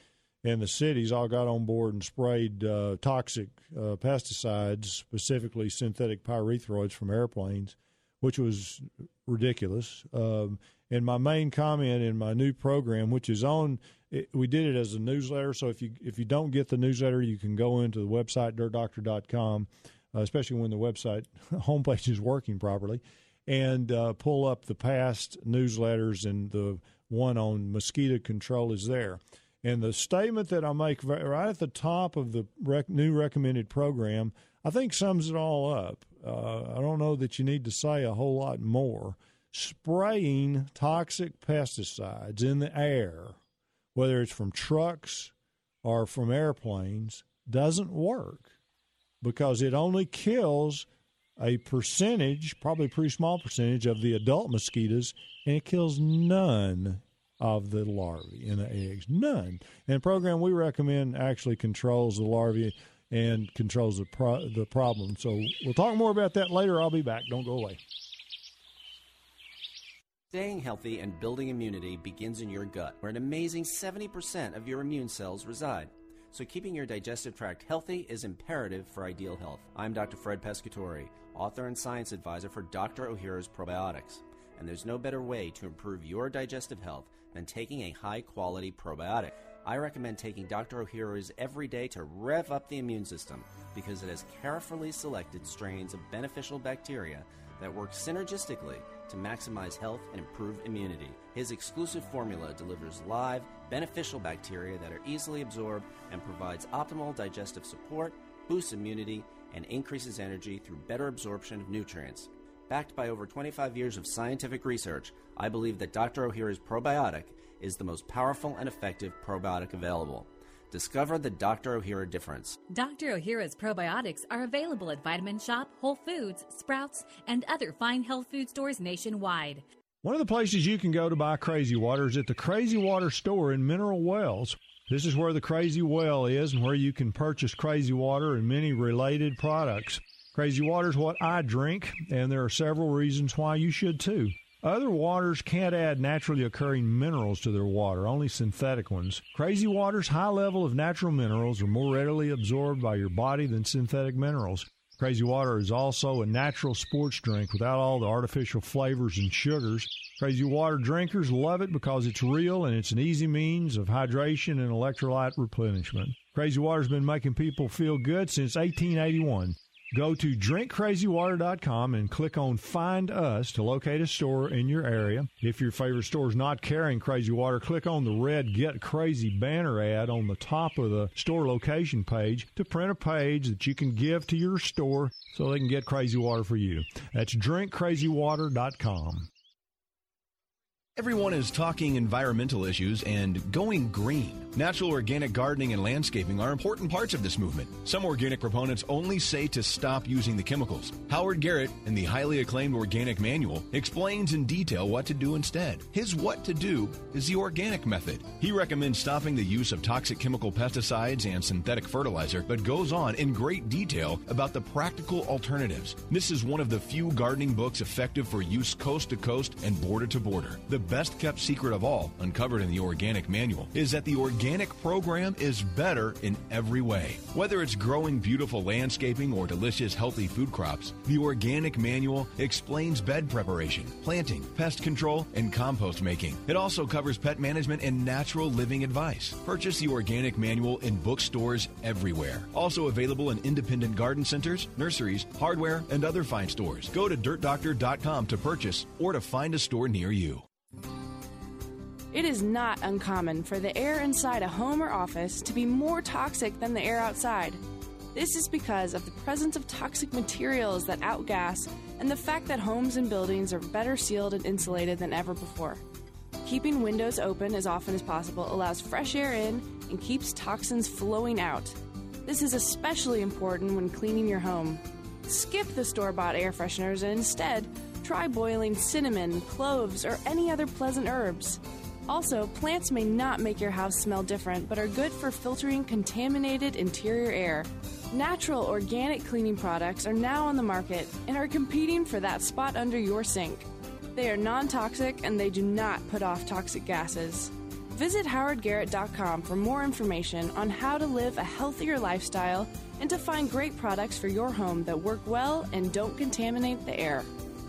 S2: and the cities all got on board and sprayed toxic pesticides, specifically synthetic pyrethroids from airplanes, which was ridiculous. And my main comment in my new program, which is on, we did it as a newsletter. So if you don't get the newsletter, you can go into the website, dirtdoctor.com, especially when the website homepage is working properly, and pull up the past newsletters, and the one on mosquito control is there. And the statement that I make right at the top of the new recommended program, I think sums it all up. I don't know that you need to say a whole lot more. Spraying toxic pesticides in the air, whether it's from trucks or from airplanes, doesn't work because it only kills a percentage, probably a pretty small percentage, of the adult mosquitoes, and it kills none of the larvae in the eggs. None. And the program we recommend actually controls the larvae and controls the problem. So we'll talk more about that later. I'll be back. Don't go away.
S16: Staying healthy and building immunity begins in your gut, where an amazing 70% of your immune cells reside. So keeping your digestive tract healthy is imperative for ideal health. I'm Dr. Fred Pescatore, author and science advisor for Dr. Ohhira's Probiotics. And there's no better way to improve your digestive health than taking a high-quality probiotic. I recommend taking Dr. Ohhira's every day to rev up the immune system because it has carefully selected strains of beneficial bacteria that work synergistically to maximize health and improve immunity. His exclusive formula delivers live, beneficial bacteria that are easily absorbed and provides optimal digestive support, boosts immunity, and increases energy through better absorption of nutrients. Backed by over 25 years of scientific research, I believe that Dr. Ohhira's probiotic is the most powerful and effective probiotic available. Discover the Dr. Ohhira difference.
S17: Dr. Ohhira's probiotics are available at Vitamin Shop, Whole Foods, Sprouts, and other fine health food stores nationwide.
S2: One of the places you can go to buy Crazy Water is at the Crazy Water store in Mineral Wells. This is where the Crazy Well is and where you can purchase Crazy Water and many related products. Crazy Water is what I drink, and there are several reasons why you should too. Other waters can't add naturally occurring minerals to their water, only synthetic ones. Crazy Water's high level of natural minerals are more readily absorbed by your body than synthetic minerals. Crazy Water is also a natural sports drink without all the artificial flavors and sugars. Crazy Water drinkers love it because it's real and it's an easy means of hydration and electrolyte replenishment. Crazy Water's been making people feel good since 1881. Go to drinkcrazywater.com and click on Find Us to locate a store in your area. If your favorite store is not carrying Crazy Water, click on the red Get Crazy banner ad on the top of the store location page to print a page that you can give to your store so they can get Crazy Water for you. That's drinkcrazywater.com.
S4: Everyone is talking environmental issues and going green. Natural organic gardening and landscaping are important parts of this movement. Some organic proponents only say to stop using the chemicals. Howard Garrett, in the highly acclaimed Organic Manual, explains in detail what to do instead. His what to do is the organic method. He recommends stopping the use of toxic chemical pesticides and synthetic fertilizer, but goes on in great detail about the practical alternatives. This is one of the few gardening books effective for use coast to coast and border to border. The best kept secret of all, uncovered in the Organic Manual, is that the organic program is better in every way. Whether it's growing beautiful landscaping or delicious healthy food crops, the Organic Manual explains bed preparation, planting, pest control, and compost making. It also covers pet management and natural living advice. Purchase the Organic Manual in bookstores everywhere. Also available in independent garden centers, nurseries, hardware, and other fine stores. Go to dirtdoctor.com to purchase or to find a store near you.
S1: It is not uncommon for the air inside a home or office to be more toxic than the air outside. This is because of the presence of toxic materials that outgas and the fact that homes and buildings are better sealed and insulated than ever before. Keeping windows open as often as possible allows fresh air in and keeps toxins flowing out. This is especially important when cleaning your home. Skip the store-bought air fresheners and instead try boiling cinnamon, cloves, or any other pleasant herbs. Also, plants may not make your house smell different, but are good for filtering contaminated interior air. Natural organic cleaning products are now on the market and are competing for that spot under your sink. They are non-toxic and they do not put off toxic gases. Visit howardgarrett.com for more information on how to live a healthier lifestyle and to find great products for your home that work well and don't contaminate the air.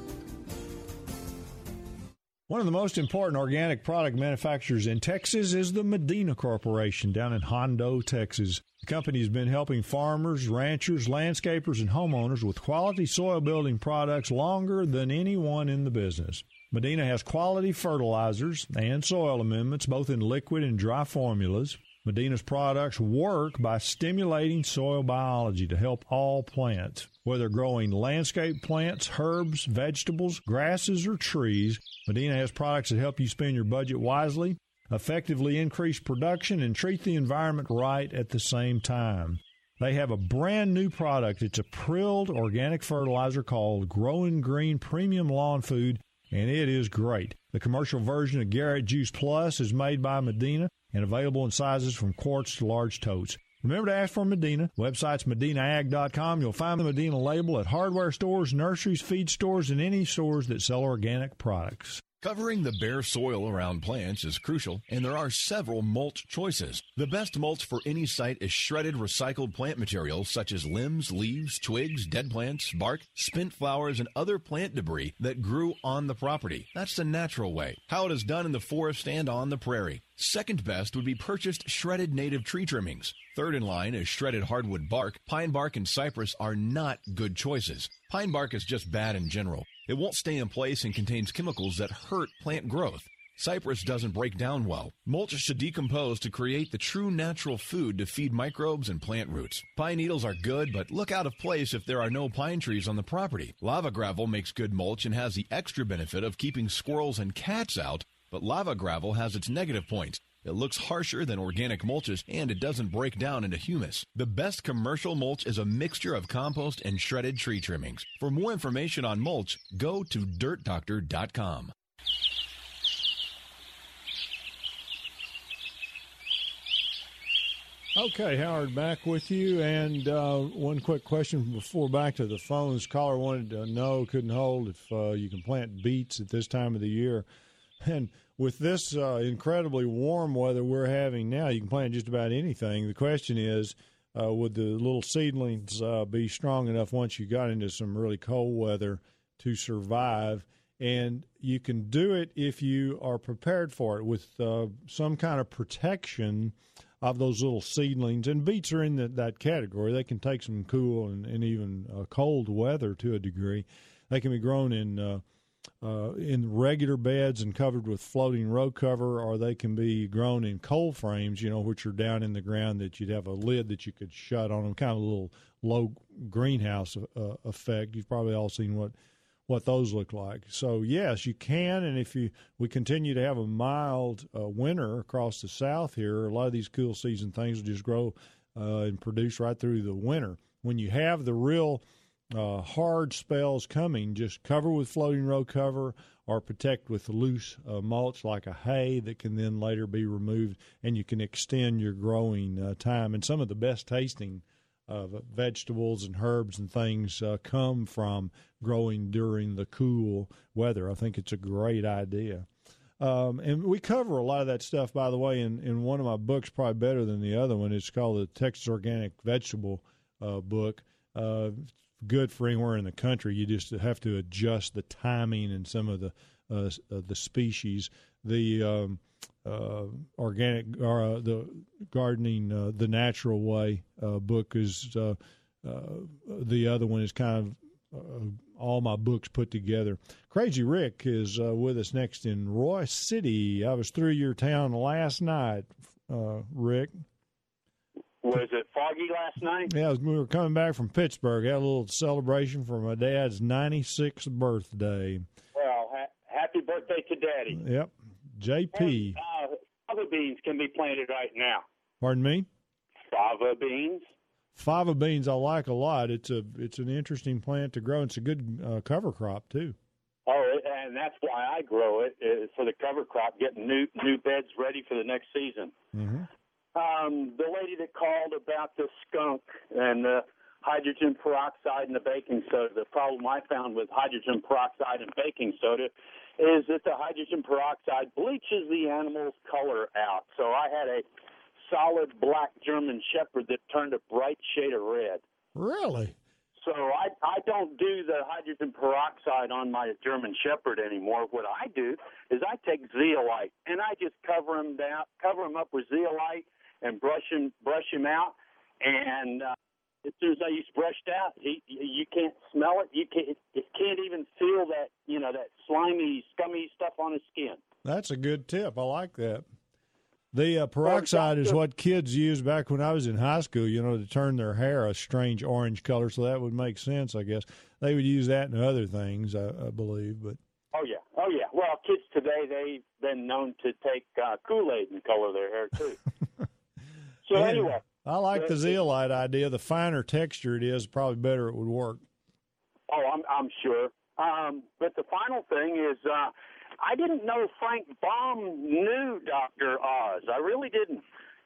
S2: One of the most important organic product manufacturers in Texas is the Medina Corporation down in Hondo, Texas. The company has been helping farmers, ranchers, landscapers, and homeowners with quality soil building products longer than anyone in the business. Medina has quality fertilizers and soil amendments, both in liquid and dry formulas. Medina's products work by stimulating soil biology to help all plants. Whether growing landscape plants, herbs, vegetables, grasses, or trees, Medina has products that help you spend your budget wisely, effectively increase production, and treat the environment right at the same time. They have a brand new product. It's a prilled organic fertilizer called Growing Green Premium Lawn Food, and it is great. The commercial version of Garrett Juice Plus is made by Medina and available in sizes from quarts to large totes. Remember to ask for Medina. Website's MedinaAg.com. You'll find the Medina label at hardware stores, nurseries, feed stores, and any stores that sell organic products.
S4: Covering the bare soil around plants is crucial, and there are several mulch choices. The best mulch for any site is shredded recycled plant material such as limbs, leaves, twigs, dead plants, bark, spent flowers, and other plant debris that grew on the property. That's the natural way, how it is done in the forest and on the prairie. Second best would be purchased shredded native tree trimmings. Third in line is shredded hardwood bark. Pine bark and cypress are not good choices. Pine bark is just bad in general. It won't stay in place and contains chemicals that hurt plant growth. Cypress doesn't break down well. Mulch should decompose to create the true natural food to feed microbes and plant roots. Pine needles are good, but look out of place if there are no pine trees on the property. Lava gravel makes good mulch and has the extra benefit of keeping squirrels and cats out, but lava gravel has its negative points. It looks harsher than organic mulches, and it doesn't break down into humus. The best commercial mulch is a mixture of compost and shredded tree trimmings. For more information on mulch, go to DirtDoctor.com.
S2: Okay, Howard, back with you. And one quick question before back to the phones. Caller wanted to know, couldn't hold, if you can plant beets at this time of the year. And with this incredibly warm weather we're having now, you can plant just about anything. The question is, would the little seedlings be strong enough once you got into some really cold weather to survive? And you can do it if you are prepared for it with some kind of protection of those little seedlings. And beets are in that category. They can take some cool and even cold weather to a degree. They can be grown in regular beds and covered with floating row cover, or they can be grown in cold frames, which are down in the ground that you'd have a lid that you could shut on them, kind of a little low greenhouse effect. You've probably all seen what those look like. So, yes, you can, and if we continue to have a mild winter across the south here, a lot of these cool season things will just grow and produce right through the winter. When you have the real hard spells coming, just cover with floating row cover or protect with loose mulch like a hay that can then later be removed, and you can extend your growing time. And some of the best tasting vegetables and herbs and things come from growing during the cool weather. I think it's a great idea. And we cover a lot of that stuff, by the way, in one of my books, probably better than the other one. It's called the Texas Organic Vegetable book. Good for anywhere in the country. You just have to adjust the timing and some of the species. The organic or the gardening the natural way book is the other one is kind of all my books put together. Crazy Rick is with us next in Royse City. I was through your town last night, Rick.
S18: Was it foggy last night?
S2: Yeah, we were coming back from Pittsburgh. Had a little celebration for my dad's 96th birthday.
S18: Well, happy birthday to Daddy.
S2: Yep. JP.
S18: Fava beans can be planted right now.
S2: Pardon me?
S18: Fava beans.
S2: Fava beans I like a lot. It's an interesting plant to grow. It's a good cover crop, too.
S18: Oh, and that's why I grow it, is for the cover crop, getting new beds ready for the next season.
S2: Mm-hmm.
S18: The lady that called about the skunk and the hydrogen peroxide and the baking soda, the problem I found with hydrogen peroxide and baking soda is that the hydrogen peroxide bleaches the animal's color out. So I had a solid black German Shepherd that turned a bright shade of red.
S2: Really?
S18: So I don't do the hydrogen peroxide on my German Shepherd anymore. What I do is I take zeolite and I just cover him up with zeolite and brush him out. And as soon as he's brushed out, you can't smell it. You can't even feel that that slimy, scummy stuff on his skin.
S2: That's a good tip. I like that. The peroxide is what kids used back when I was in high school, to turn their hair a strange orange color. So that would make sense, I guess. They would use that in other things, I believe. But
S18: Oh, yeah. Well, kids today, they've been known to take Kool-Aid and color their hair, too. So anyway.
S2: I like the zeolite idea. The finer texture it is, probably better it would work.
S18: Oh, I'm sure. But the final thing is I didn't know Frank Baum knew Dr. Oz. I really didn't.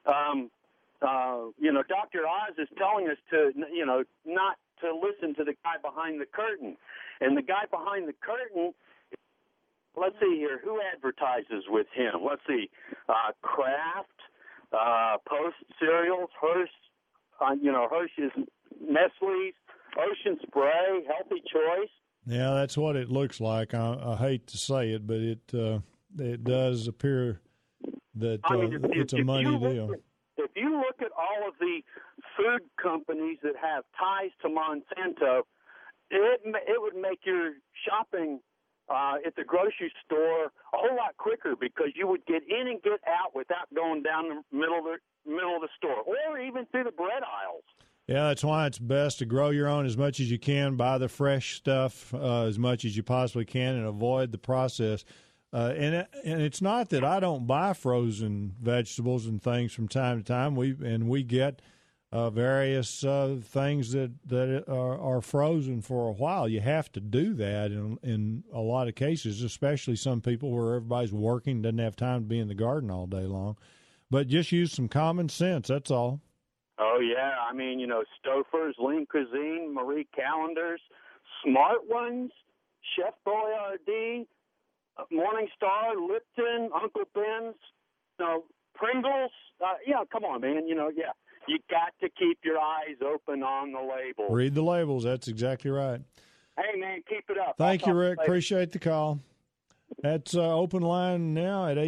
S18: Dr. Oz is telling us to, not to listen to the guy behind the curtain. And the guy behind the curtain, let's see here, who advertises with him? Let's see, Kraft, Post Cereals, Hershey's, Nestle's, Ocean Spray, Healthy Choice.
S2: Yeah, that's what it looks like. I hate to say it, but it does appear that it's a money deal.
S18: If you look at all of the food companies that have ties to Monsanto, it would make your shopping at the grocery store a whole lot quicker because you would get in and get out without going down the middle of the store or even through the bread aisles.
S2: Yeah, that's why it's best to grow your own as much as you can, buy the fresh stuff as much as you possibly can, and avoid the process. And it's not that I don't buy frozen vegetables and things from time to time. We get various things that are frozen for a while. You have to do that in a lot of cases, especially some people where everybody's working, doesn't have time to be in the garden all day long. But just use some common sense, that's all.
S18: Oh, yeah. I mean, Stouffer's, Lean Cuisine, Marie Callender's, Smart Ones, Chef Boyardee, Morningstar, Lipton, Uncle Ben's, Pringles. Come on, man. You got to keep your eyes open on the label.
S2: Read the labels. That's exactly right.
S18: Hey, man, keep it up.
S2: Thank you, Rick. Appreciate the call. That's open line now at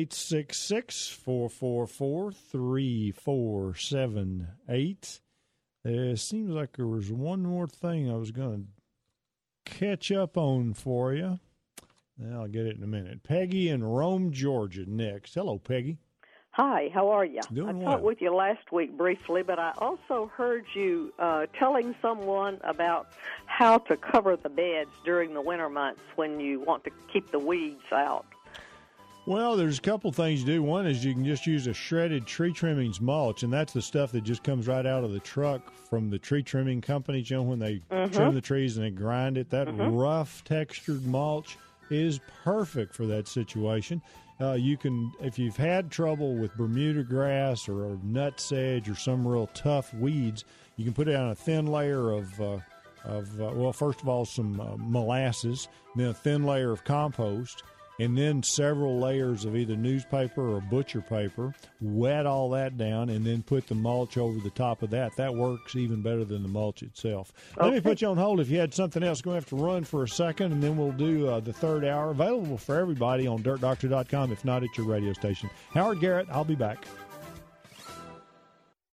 S2: 866-444-3478. It seems like there was one more thing I was going to catch up on for you. I'll get it in a minute. Peggy in Rome, Georgia, next. Hello, Peggy.
S19: Hi, how are you?
S2: Doing well.
S19: I talked with you last week briefly, but I also heard you telling someone about how to cover the beds during the winter months when you want to keep the weeds out.
S2: Well, there's a couple things to do. One is you can just use a shredded tree trimmings mulch, and that's the stuff that just comes right out of the truck from the tree trimming companies, when they trim the trees and they grind it. That rough textured mulch is perfect for that situation. You can, if you've had trouble with Bermuda grass or nutsedge or some real tough weeds, you can put it on a thin layer of first of all, some molasses, then a thin layer of compost, and then several layers of either newspaper or butcher paper. Wet all that down, and then put the mulch over the top of that. That works even better than the mulch itself. Okay. Let me put you on hold. If you had something else, going to have to run for a second, and then we'll do the third hour. Available for everybody on DirtDoctor.com, if not at your radio station. Howard Garrett, I'll be back.